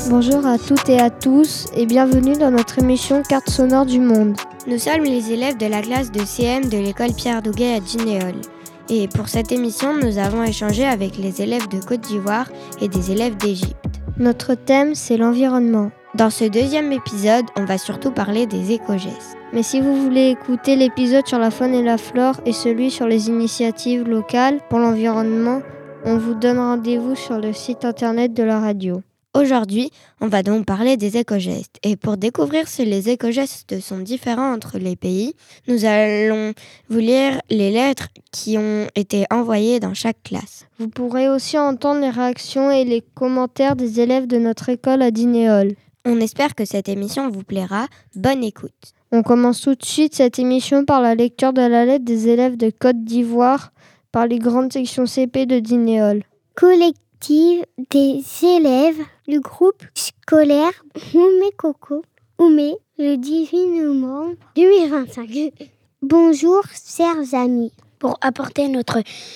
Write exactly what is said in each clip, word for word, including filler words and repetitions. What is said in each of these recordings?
Bonjour à toutes et à tous et bienvenue dans notre émission Carte sonore du monde. Nous sommes les élèves de la classe de C M de l'école Pierre Douguet à Dinéol. Et pour cette émission, nous avons échangé avec les élèves de Côte d'Ivoire et des élèves d'Égypte. Notre thème, c'est l'environnement. Dans ce deuxième épisode, on va surtout parler des éco-gestes. Mais si vous voulez écouter l'épisode sur la faune et la flore et celui sur les initiatives locales pour l'environnement, on vous donne rendez-vous sur le site internet de la radio. Aujourd'hui, on va donc parler des éco-gestes. Et pour découvrir si les éco-gestes sont différents entre les pays, nous allons vous lire les lettres qui ont été envoyées dans chaque classe. Vous pourrez aussi entendre les réactions et les commentaires des élèves de notre école à Dinéol. On espère que cette émission vous plaira. Bonne écoute. On commence tout de suite cette émission par la lecture de la lettre des élèves de Côte d'Ivoire par les grandes sections C P de Dinéol. Collective des élèves du groupe scolaire Oumé Coco, Oumé, le dix-huit novembre deux mille vingt-cinq. Bonjour, chers amis. Pour apporter notre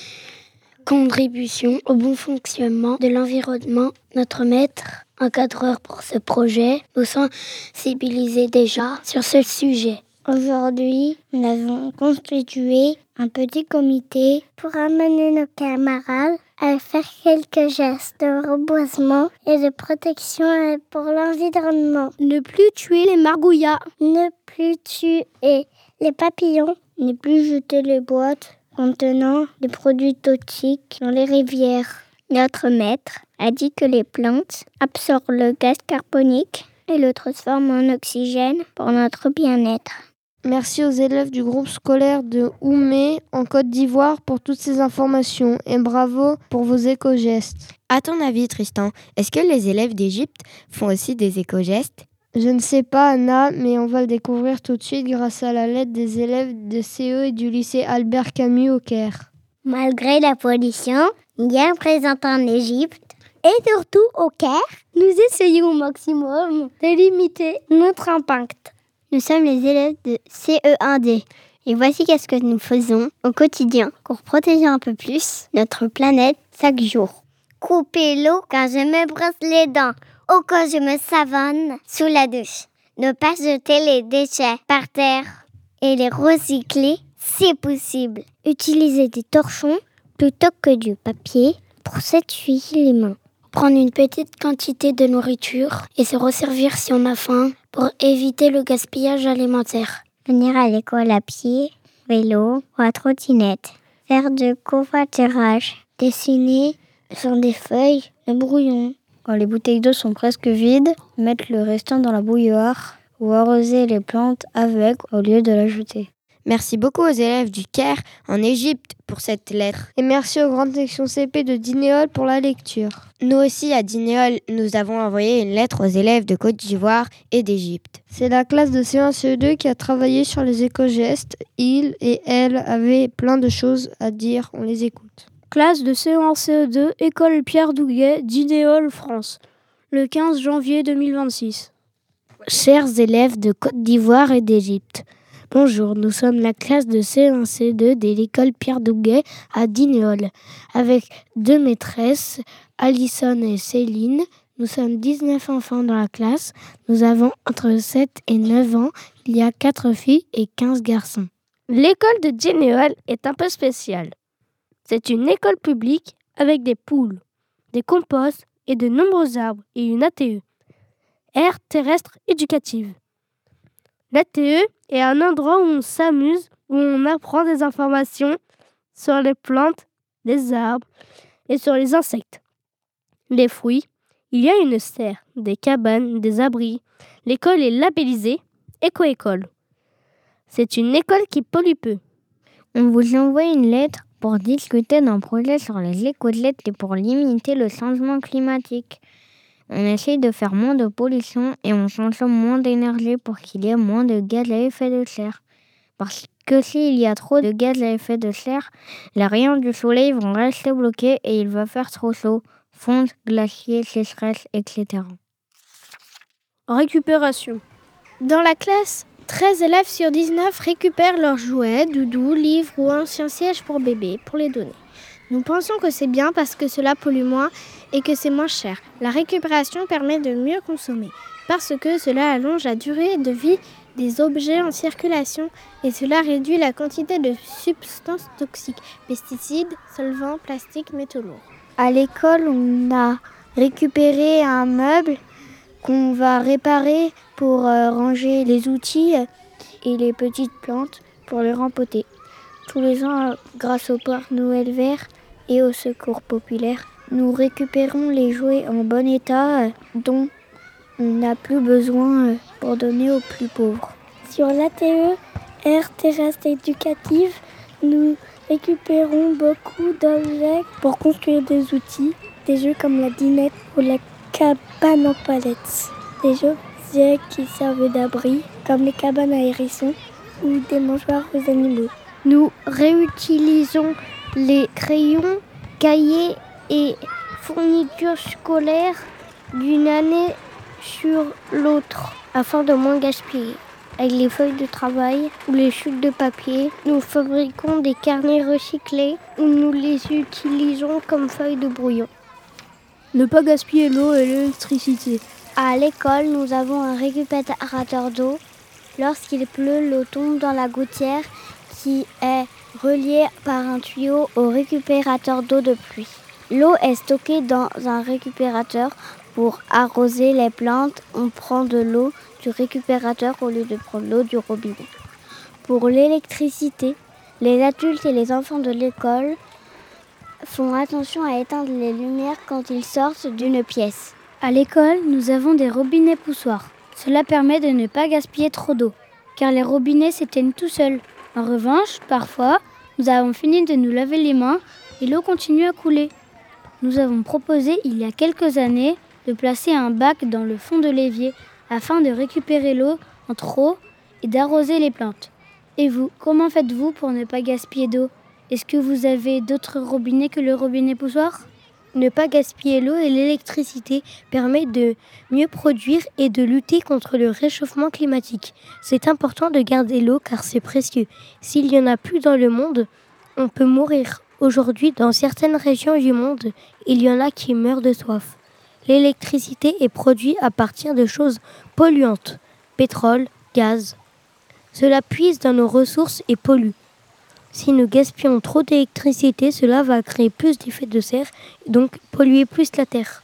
contribution au bon fonctionnement de l'environnement, notre maître encadreur pour ce projet nous sensibilisés déjà sur ce sujet. Aujourd'hui, nous avons constitué un petit comité pour amener nos camarades à faire quelques gestes de reboisement et de protection pour l'environnement. Ne plus tuer les margouillas. Ne plus tuer les papillons. Ne plus jeter les boîtes contenant des produits toxiques dans les rivières. Notre maître a dit que les plantes absorbent le gaz carbonique et le transforment en oxygène pour notre bien-être. Merci aux élèves du groupe scolaire de Oumé en Côte d'Ivoire pour toutes ces informations et bravo pour vos éco-gestes. À ton avis, Tristan, est-ce que les élèves d'Égypte font aussi des éco-gestes ? Je ne sais pas, Anna, mais on va le découvrir tout de suite grâce à la lettre des élèves de C E et du lycée Albert Camus au Caire. Malgré la pollution bien présente en Égypte et surtout au Caire, nous essayons au maximum de limiter notre impact. Nous sommes les élèves de C E un D et voici qu'est-ce que nous faisons au quotidien pour protéger un peu plus notre planète chaque jour. Couper l'eau quand je me brosse les dents ou quand je me savonne sous la douche. Ne pas jeter les déchets par terre et les recycler si possible. Utiliser des torchons plutôt que du papier pour s'essuyer les mains. Prendre une petite quantité de nourriture et se resservir si on a faim pour éviter le gaspillage alimentaire. Venir à l'école à pied, vélo ou à trottinette. Faire du covoiturage. Dessiner sur des feuilles le brouillon. Quand les bouteilles d'eau sont presque vides, mettre le restant dans la bouilloire ou arroser les plantes avec au lieu de la jeter. Merci beaucoup aux élèves du Caire en Égypte pour cette lettre. Et merci aux grandes sections C P de Dinéol pour la lecture. Nous aussi, à Dinéol, nous avons envoyé une lettre aux élèves de Côte d'Ivoire et d'Égypte. C'est la classe de C E un C E deux qui a travaillé sur les éco-gestes. Ils et elles avaient plein de choses à dire. On les écoute. Classe de C E un C E deux, école Pierre Douguet, Dinéol, France, le quinze janvier deux mille vingt-six. Chers élèves de Côte d'Ivoire et d'Égypte, bonjour, nous sommes la classe de C E un C E deux de l'école Pierre Douguet à Dinéol. Avec deux maîtresses, Alison et Céline, nous sommes dix-neuf enfants dans la classe. Nous avons entre sept et neuf ans. Il y a quatre filles et quinze garçons. L'école de Dinéol est un peu spéciale. C'est une école publique avec des poules, des composts et de nombreux arbres et une A T E, aire terrestre éducative. L'A T E est un endroit où on s'amuse, où on apprend des informations sur les plantes, les arbres et sur les insectes. Les fruits, il y a une serre, des cabanes, des abris. L'école est labellisée Éco-école. C'est une école qui pollue peu. On vous envoie une lettre pour discuter d'un projet sur les éco-gestes et pour limiter le changement climatique. On essaie de faire moins de pollution et on consomme moins d'énergie pour qu'il y ait moins de gaz à effet de serre. Parce que s'il y a trop de gaz à effet de serre, les rayons du soleil vont rester bloqués et il va faire trop chaud. Fonte, glacier, sécheresse, et cetera. Récupération. Dans la classe, treize élèves sur dix-neuf récupèrent leurs jouets, doudous, livres ou anciens sièges pour bébés pour les donner. Nous pensons que c'est bien parce que cela pollue moins et que c'est moins cher. La récupération permet de mieux consommer parce que cela allonge la durée de vie des objets en circulation et cela réduit la quantité de substances toxiques, pesticides, solvants, plastiques, métaux lourds. À l'école, on a récupéré un meuble qu'on va réparer pour euh, ranger les outils et les petites plantes pour les rempoter. Tous les ans, grâce au Père Noël vert et au Secours populaire, nous récupérons les jouets en bon état euh, dont on n'a plus besoin euh, pour donner aux plus pauvres. Sur l'A T E, aire terrestre éducative, nous récupérons beaucoup d'objets pour construire des outils, des jeux comme la dinette ou la cabane en palettes, des objets qui servent d'abri comme les cabanes à hérissons ou des mangeoires aux animaux. Nous réutilisons les crayons, cahiers et fournitures scolaires d'une année sur l'autre afin de moins gaspiller. Avec les feuilles de travail ou les chutes de papier, nous fabriquons des carnets recyclés où nous les utilisons comme feuilles de brouillon. Ne pas gaspiller l'eau et l'électricité. À l'école, nous avons un récupérateur d'eau. Lorsqu'il pleut, l'eau tombe dans la gouttière qui est reliée par un tuyau au récupérateur d'eau de pluie. L'eau est stockée dans un récupérateur. Pour arroser les plantes, on prend de l'eau du récupérateur au lieu de prendre l'eau du robinet. Pour l'électricité, les adultes et les enfants de l'école font attention à éteindre les lumières quand ils sortent d'une pièce. À l'école, nous avons des robinets poussoirs. Cela permet de ne pas gaspiller trop d'eau, car les robinets s'éteignent tout seuls. En revanche, parfois, nous avons fini de nous laver les mains et l'eau continue à couler. Nous avons proposé, il y a quelques années, de placer un bac dans le fond de l'évier afin de récupérer l'eau en trop et d'arroser les plantes. Et vous, comment faites-vous pour ne pas gaspiller d'eau ? Est-ce que vous avez d'autres robinets que le robinet poussoir ? Ne pas gaspiller l'eau et l'électricité permet de mieux produire et de lutter contre le réchauffement climatique. C'est important de garder l'eau car c'est précieux. S'il n'y en a plus dans le monde, on peut mourir. Aujourd'hui, dans certaines régions du monde, il y en a qui meurent de soif. L'électricité est produite à partir de choses polluantes, pétrole, gaz. Cela puise dans nos ressources et pollue. Si nous gaspillons trop d'électricité, cela va créer plus d'effets de serre et donc polluer plus la terre.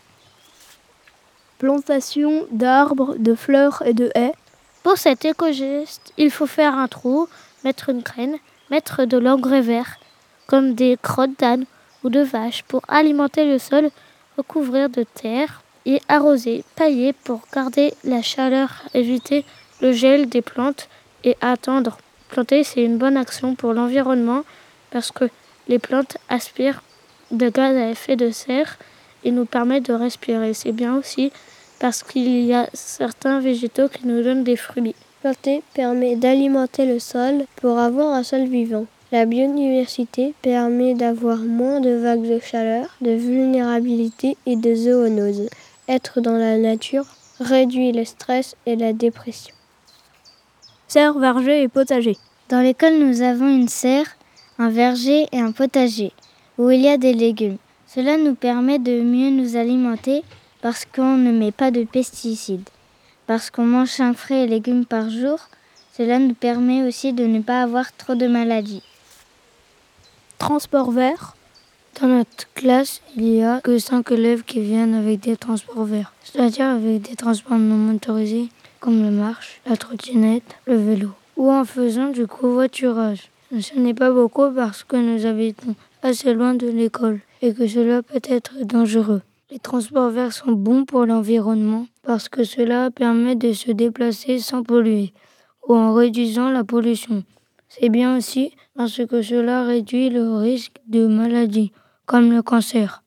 Plantation d'arbres, de fleurs et de haies. Pour cet éco-geste, il faut faire un trou, mettre une graine, mettre de l'engrais vert, comme des crottes d'âne ou de vache pour alimenter le sol, recouvrir de terre et arroser, pailler pour garder la chaleur, éviter le gel des plantes et attendre. Planter, c'est une bonne action pour l'environnement parce que les plantes aspirent de gaz à effet de serre et nous permettent de respirer. C'est bien aussi parce qu'il y a certains végétaux qui nous donnent des fruits. Planter permet d'alimenter le sol pour avoir un sol vivant. La biodiversité permet d'avoir moins de vagues de chaleur, de vulnérabilité et de zoonoses. Être dans la nature réduit le stress et la dépression. Serre, verger et potager. Dans l'école, nous avons une serre, un verger et un potager où il y a des légumes. Cela nous permet de mieux nous alimenter parce qu'on ne met pas de pesticides. Parce qu'on mange cinq fruits et légumes par jour, cela nous permet aussi de ne pas avoir trop de maladies. Transport vert. Dans notre classe, il n'y a que cinq élèves qui viennent avec des transports verts, c'est-à-dire avec des transports non motorisés comme la marche, la trottinette, le vélo, ou en faisant du covoiturage. Ce n'est pas beaucoup parce que nous habitons assez loin de l'école et que cela peut être dangereux. Les transports verts sont bons pour l'environnement parce que cela permet de se déplacer sans polluer ou en réduisant la pollution. C'est bien aussi parce que cela réduit le risque de maladies comme le cancer.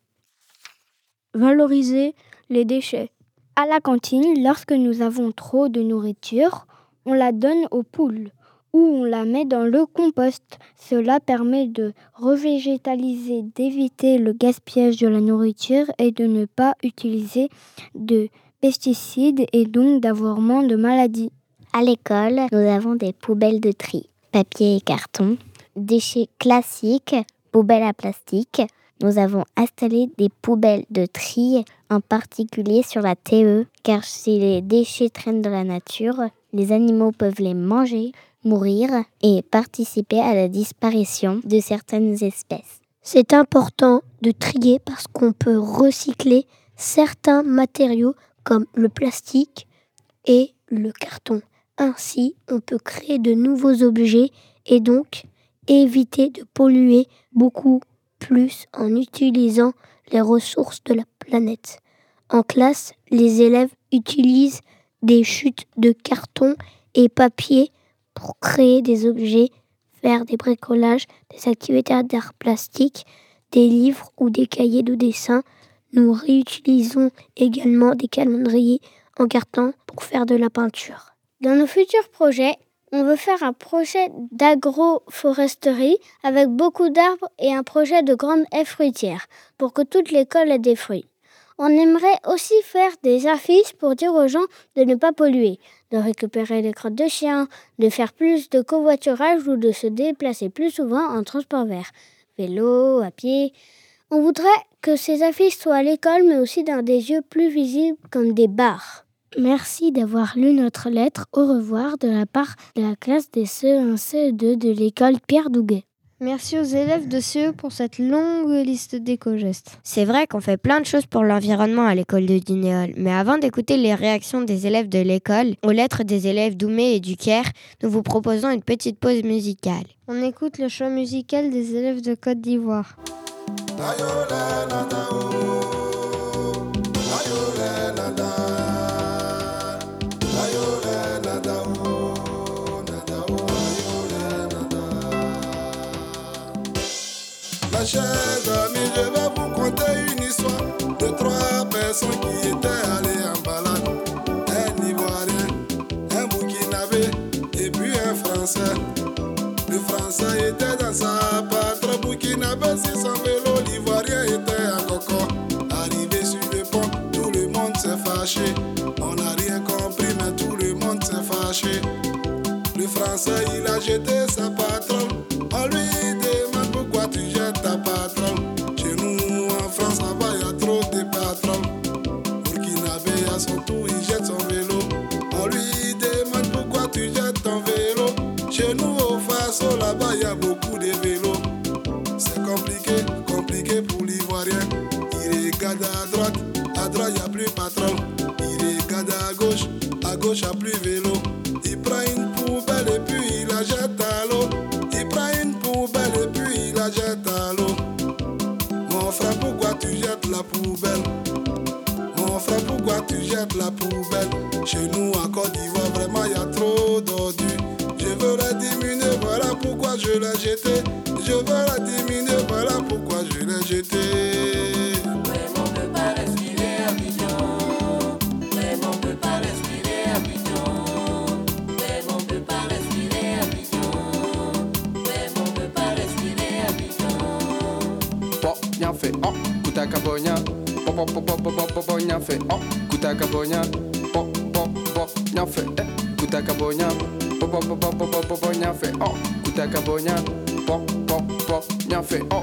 Valoriser les déchets. À la cantine, lorsque nous avons trop de nourriture, on la donne aux poules ou on la met dans le compost. Cela permet de revégétaliser, d'éviter le gaspillage de la nourriture et de ne pas utiliser de pesticides et donc d'avoir moins de maladies. À l'école, nous avons des poubelles de tri, papier et carton, déchets classiques, poubelles à plastique, Nous avons installé des poubelles de tri, en particulier sur la T E, car si les déchets traînent dans la nature, les animaux peuvent les manger, mourir et participer à la disparition de certaines espèces. C'est important de trier parce qu'on peut recycler certains matériaux comme le plastique et le carton. Ainsi, on peut créer de nouveaux objets et donc éviter de polluer beaucoup plus en utilisant les ressources de la planète. En classe, les élèves utilisent des chutes de carton et papier pour créer des objets, faire des bricolages, des activités d'art plastique, des livres ou des cahiers de dessin. Nous réutilisons également des calendriers en carton pour faire de la peinture. Dans nos futurs projets, on veut faire un projet d'agroforesterie avec beaucoup d'arbres et un projet de grande haie fruitière pour que toute l'école ait des fruits. On aimerait aussi faire des affiches pour dire aux gens de ne pas polluer, de récupérer les crottes de chiens, de faire plus de covoiturage ou de se déplacer plus souvent en transport vert, vélo, à pied. On voudrait que ces affiches soient à l'école mais aussi dans des lieux plus visibles comme des bars. Merci d'avoir lu notre lettre au revoir de la part de la classe des C E un C E deux de l'école Pierre Douguet. Merci aux élèves de C E pour cette longue liste d'éco-gestes. C'est vrai qu'on fait plein de choses pour l'environnement à l'école de Dinéol, mais avant d'écouter les réactions des élèves de l'école aux lettres des élèves d'Oumé et du Caire, nous vous proposons une petite pause musicale. On écoute le choix musical des élèves de Côte d'Ivoire. Chers amis, je vais vous conter une histoire de trois personnes qui étaient allées en balade. Un Ivoirien, un Burkinabé et puis un Français. Le Français était dans sa patrie, Burkinabé sur son vélo, l'Ivoirien était à coco. Arrivé sur le pont, tout le monde s'est fâché. On n'a rien compris, mais tout le monde s'est fâché. Le Français, il a jeté sa patronne. On lui demande pourquoi tu jettes ta patronne. Chez nous en France, là-bas, il y a trop de patrons. Burkinabé, à son tour, il jette son vélo. On lui demande pourquoi tu jettes ton vélo. Chez nous au Faso, là-bas, il y a beaucoup de vélos. C'est compliqué, compliqué pour l'Ivoirien. Il regarde à droite, à droite, il n'y a plus patron. Il regarde à gauche, à gauche, il n'y a plus vélo. Il prend une poubelle et puis il la jette à l'eau. Il prend une poubelle et puis il la jette à l'eau. Mon frère, pourquoi tu jettes la poubelle? Mon frère, pourquoi tu jettes la poubelle? Chez nous à Côte d'Ivoire, vraiment il y a trop d'ordures. Je veux la diminuer, voilà pourquoi je l'ai jeté. Je veux la diminuer, voilà pourquoi je l'ai jeté. Vraiment on peut pas respirer à Abidjan. Vraiment on peut pas respirer à Abidjan. Vraiment on peut pas respirer à Abidjan. Vraiment on peut pas respirer à Abidjan. Bon, bien fait, oh, Kouta Kabonya. Bon, bon, bon, bon, bon, bon, bon, bien fait, oh, Kouta Kabonya. Bon, bon, bon, bien fait, eh, Kouta Kabonya. Bon, bon, bon, bon, bon, bon, bon, bien fait, oh, Kouta Kabonya. Bon, bon, bon, bien fait, oh.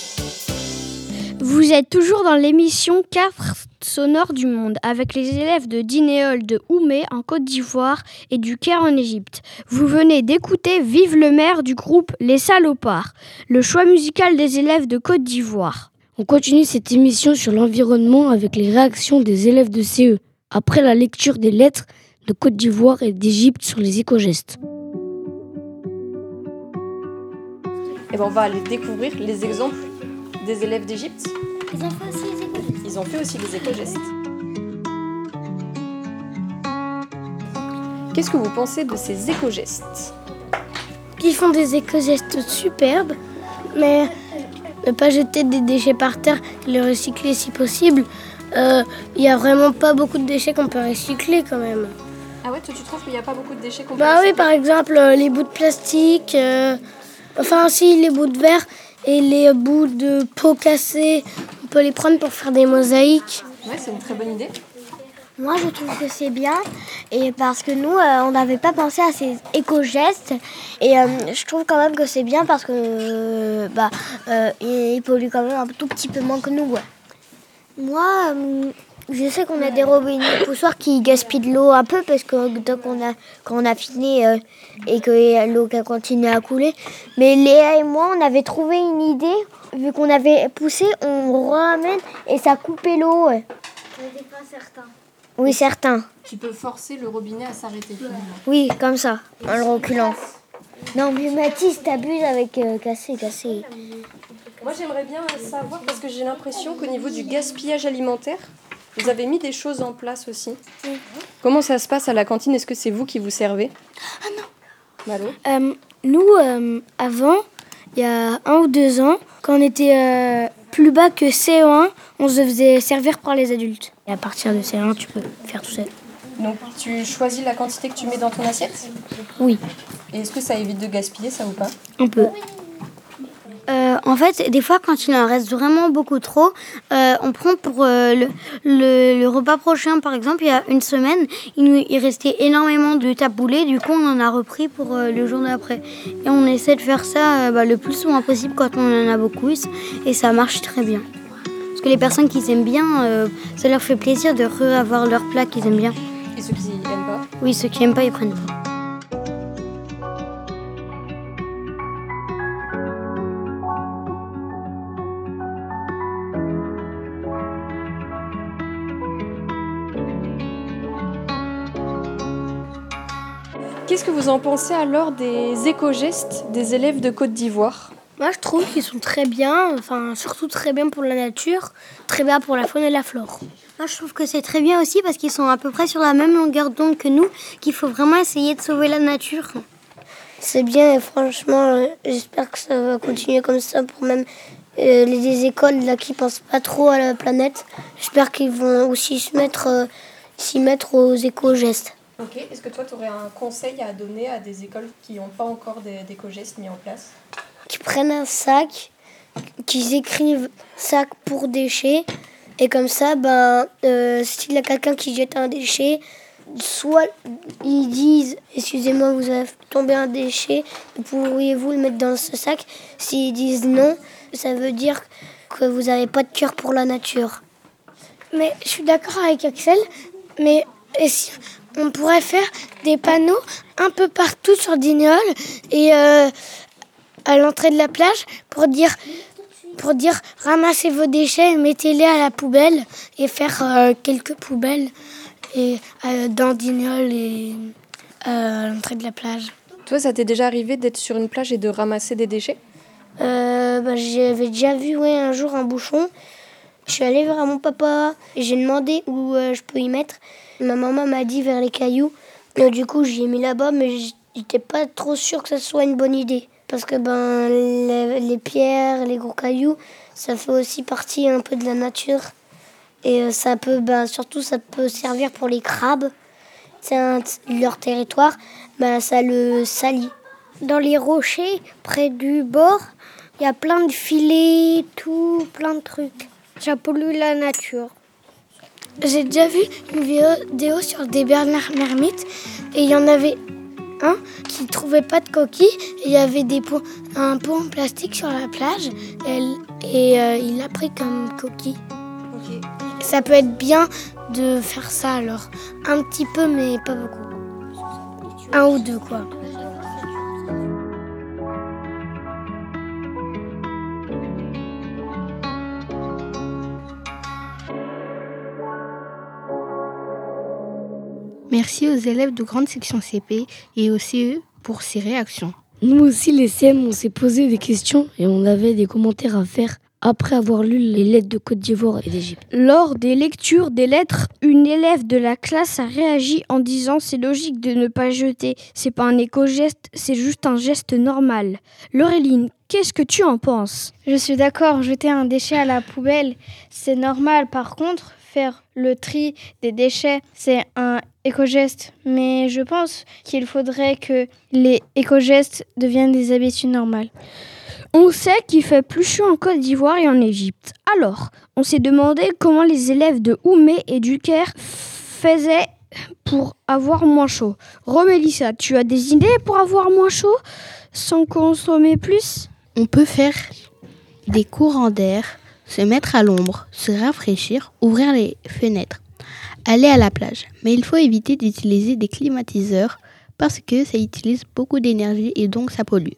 Vous êtes toujours dans l'émission Cartes sonores du monde avec les élèves de Dinéol de Oumé en Côte d'Ivoire et du Caire en Égypte. Vous venez d'écouter Vive le maire du groupe Les Salopards, le choix musical des élèves de Côte d'Ivoire. On continue cette émission sur l'environnement avec les réactions des élèves de C E après la lecture des lettres de Côte d'Ivoire et d'Égypte sur les éco-gestes. Et ben on va aller découvrir les exemples des élèves d'Égypte. Ils ont fait aussi les éco-gestes. Ils ont fait aussi les éco-gestes. Qu'est-ce que vous pensez de ces éco-gestes? Ils font des éco-gestes superbes, mais ne pas jeter des déchets par terre et les recycler si possible. Il euh, n'y a vraiment pas beaucoup de déchets qu'on peut recycler quand même. Ah ouais, toi tu trouves qu'il n'y a pas beaucoup de déchets qu'on peut Bah recycler? oui, par exemple, euh, les bouts de plastique, euh, enfin si, les bouts de verre et les bouts de peau cassée, on peut les prendre pour faire des mosaïques. Ouais, c'est une très bonne idée. Moi, je trouve que c'est bien, et parce que nous, euh, on n'avait pas pensé à ces éco-gestes. Et euh, je trouve quand même que c'est bien parce que euh, bah, euh, ils polluent quand même un tout petit peu moins que nous. Ouais. Moi, euh, je sais qu'on a des robinets poussoirs qui gaspillent de l'eau un peu parce que donc on a, quand on a fini euh, et que l'eau continue à couler. Mais Léa et moi, on avait trouvé une idée. Vu qu'on avait poussé, on ramène et ça coupait l'eau. Ouais. Mais pas certains. Oui, certains. Tu peux forcer le robinet à s'arrêter. Oui, comme ça, en le reculant. Non, mais Mathis, t'abuses avec euh, casser, casser. Moi, j'aimerais bien savoir, parce que j'ai l'impression qu'au niveau du gaspillage alimentaire, vous avez mis des choses en place aussi. Oui. Comment ça se passe à la cantine? Est-ce que c'est vous qui vous servez? Ah non. Malo euh, Nous, euh, avant, il y a un ou deux ans, quand on était euh, plus bas que C E un, on se faisait servir par les adultes. Et à partir de C E un, tu peux faire tout seul. Donc tu choisis la quantité que tu mets dans ton assiette? Oui. Et est-ce que ça évite de gaspiller, ça ou pas? Un peu. Euh, en fait, des fois, quand il en reste vraiment beaucoup trop, euh, on prend pour euh, le, le, le repas prochain, par exemple, il y a une semaine, il, nous, il restait énormément de taboulé, du coup, on en a repris pour euh, le jour d'après. Et on essaie de faire ça euh, bah, le plus souvent possible quand on en a beaucoup, et ça marche très bien. Parce que les personnes qui aiment bien, euh, ça leur fait plaisir de re-avoir leur plat qu'ils aiment bien. Et ceux qui n'aiment pas? Oui, ceux qui n'aiment pas, ils prennent pas. Qu'est-ce que vous en pensez alors des éco-gestes des élèves de Côte d'Ivoire? Moi, je trouve qu'ils sont très bien, enfin, surtout très bien pour la nature, très bien pour la faune et la flore. Moi, je trouve que c'est très bien aussi parce qu'ils sont à peu près sur la même longueur d'onde que nous, qu'il faut vraiment essayer de sauver la nature. C'est bien et franchement, euh, j'espère que ça va continuer comme ça pour même euh, les, les écoles là, qui ne pensent pas trop à la planète. J'espère qu'ils vont aussi se mettre, euh, s'y mettre aux éco-gestes. Ok, est-ce que toi, tu aurais un conseil à donner à des écoles qui n'ont pas encore d'éco-gestes mis en place? Qui prennent un sac, qu'ils écrivent sac pour déchets, et comme ça, ben, euh, s'il y a quelqu'un qui jette un déchet, soit ils disent « Excusez-moi, vous avez tombé un déchet, pourriez-vous le mettre dans ce sac ?» S'ils disent non, ça veut dire que vous n'avez pas de cœur pour la nature. Mais je suis d'accord avec Axel, mais et si on pourrait faire des panneaux un peu partout sur Dinéol et euh, à l'entrée de la plage pour dire, pour dire ramassez vos déchets, mettez-les à la poubelle et faire euh, quelques poubelles et, euh, dans Dinéol et euh, à l'entrée de la plage. Toi, ça t'est déjà arrivé d'être sur une plage et de ramasser des déchets? euh, bah, J'avais déjà vu ouais, un jour un bouchon. Je suis allée vers mon papa et j'ai demandé où euh, je peux y mettre. Ma maman m'a dit vers les cailloux. Et du coup, j'y ai mis là-bas, mais j'étais pas trop sûre que ça soit une bonne idée. Parce que ben, les, les pierres, les gros cailloux, ça fait aussi partie un peu de la nature. Et ça peut, ben, surtout, ça peut servir pour les crabes. C'est un, leur territoire, ben, ça le salit. Dans les rochers, près du bord, il y a plein de filets, tout, plein de trucs. Ça pollue la nature. J'ai déjà vu une vidéo sur des bernards mermites et il y en avait un qui ne trouvait pas de coquilles et il y avait des pots, un pot en plastique sur la plage et, et euh, il l'a pris comme coquille. Okay. Ça peut être bien de faire ça alors, un petit peu mais pas beaucoup. Un ou deux quoi. Merci aux élèves de grande section C P et au C E pour ces réactions. Nous aussi, les C M, on s'est posé des questions et on avait des commentaires à faire après avoir lu les lettres de Côte d'Ivoire et d'Égypte. Lors des lectures des lettres, une élève de la classe a réagi en disant « C'est logique de ne pas jeter, c'est pas un éco-geste, c'est juste un geste normal ». Laureline, qu'est-ce que tu en penses? Je suis d'accord, jeter un déchet à la poubelle, c'est normal. Par contre, faire le tri des déchets, c'est un éco-geste. Mais je pense qu'il faudrait que les éco-gestes deviennent des habitudes normales. On sait qu'il fait plus chaud en Côte d'Ivoire et en Égypte. Alors, on s'est demandé comment les élèves de Oumé et du Caire faisait pour avoir moins chaud? Romélissa, tu as des idées pour avoir moins chaud sans consommer plus? On peut faire des courants d'air, se mettre à l'ombre, se rafraîchir, ouvrir les fenêtres, aller à la plage. Mais il faut éviter d'utiliser des climatiseurs parce que ça utilise beaucoup d'énergie et donc ça pollue.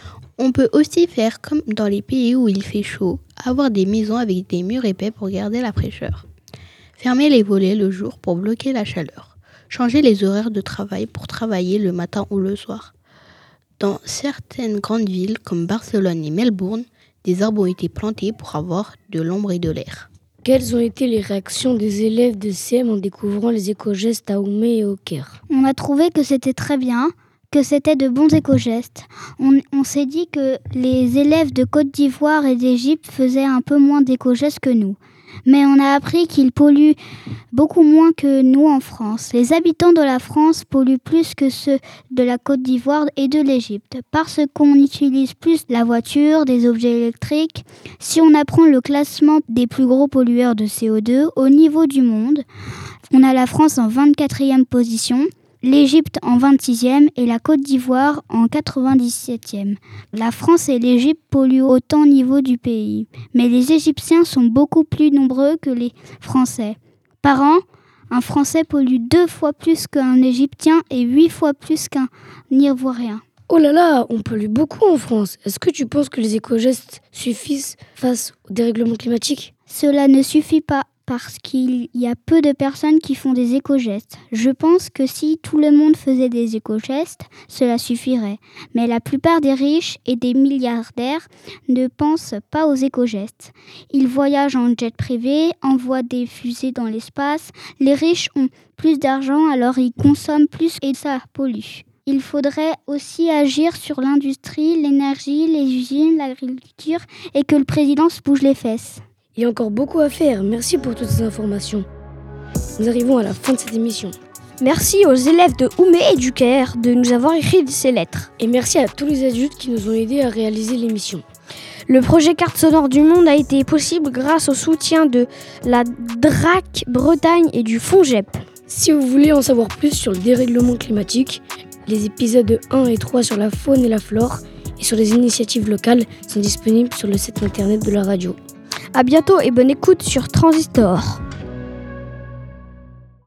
On peut aussi faire comme dans les pays où il fait chaud, avoir des maisons avec des murs épais pour garder la fraîcheur. Fermer les volets le jour pour bloquer la chaleur. Changer les horaires de travail pour travailler le matin ou le soir. Dans certaines grandes villes comme Barcelone et Melbourne, des arbres ont été plantés pour avoir de l'ombre et de l'air. Quelles ont été les réactions des élèves de C M en découvrant les éco-gestes à Oumé et au Caire? On a trouvé que c'était très bien, que c'était de bons éco-gestes. On, on s'est dit que les élèves de Côte d'Ivoire et d'Égypte faisaient un peu moins d'éco-gestes que nous. Mais on a appris qu'ils polluent beaucoup moins que nous en France. Les habitants de la France polluent plus que ceux de la Côte d'Ivoire et de l'Égypte parce qu'on utilise plus la voiture, des objets électriques. Si on apprend le classement des plus gros pollueurs de C O deux au niveau du monde, on a la France en vingt-quatrième position, l'Égypte en vingt-sixième et la Côte d'Ivoire en quatre-vingt-dix-septième. La France et l'Égypte polluent autant au niveau du pays, mais les Égyptiens sont beaucoup plus nombreux que les Français. Par an, un Français pollue deux fois plus qu'un Égyptien et huit fois plus qu'un Ivoirien. Oh là là, on pollue beaucoup en France. Est-ce que tu penses que les éco-gestes suffisent face au dérèglement climatique? Cela ne suffit pas. Parce qu'il y a peu de personnes qui font des éco-gestes. Je pense que si tout le monde faisait des éco-gestes, cela suffirait. Mais la plupart des riches et des milliardaires ne pensent pas aux éco-gestes. Ils voyagent en jet privé, envoient des fusées dans l'espace. Les riches ont plus d'argent, alors ils consomment plus et ça pollue. Il faudrait aussi agir sur l'industrie, l'énergie, les usines, l'agriculture et que le président se bouge les fesses. Il y a encore beaucoup à faire. Merci pour toutes ces informations. Nous arrivons à la fin de cette émission. Merci aux élèves de Oumé et du Caire de nous avoir écrit ces lettres. Et merci à tous les adultes qui nous ont aidés à réaliser l'émission. Le projet Carte sonore du monde a été possible grâce au soutien de la D R A C Bretagne et du FONGEP. Si vous voulez en savoir plus sur le dérèglement climatique, les épisodes un et trois sur la faune et la flore et sur les initiatives locales sont disponibles sur le site internet de la radio. À bientôt et bonne écoute sur Transistor.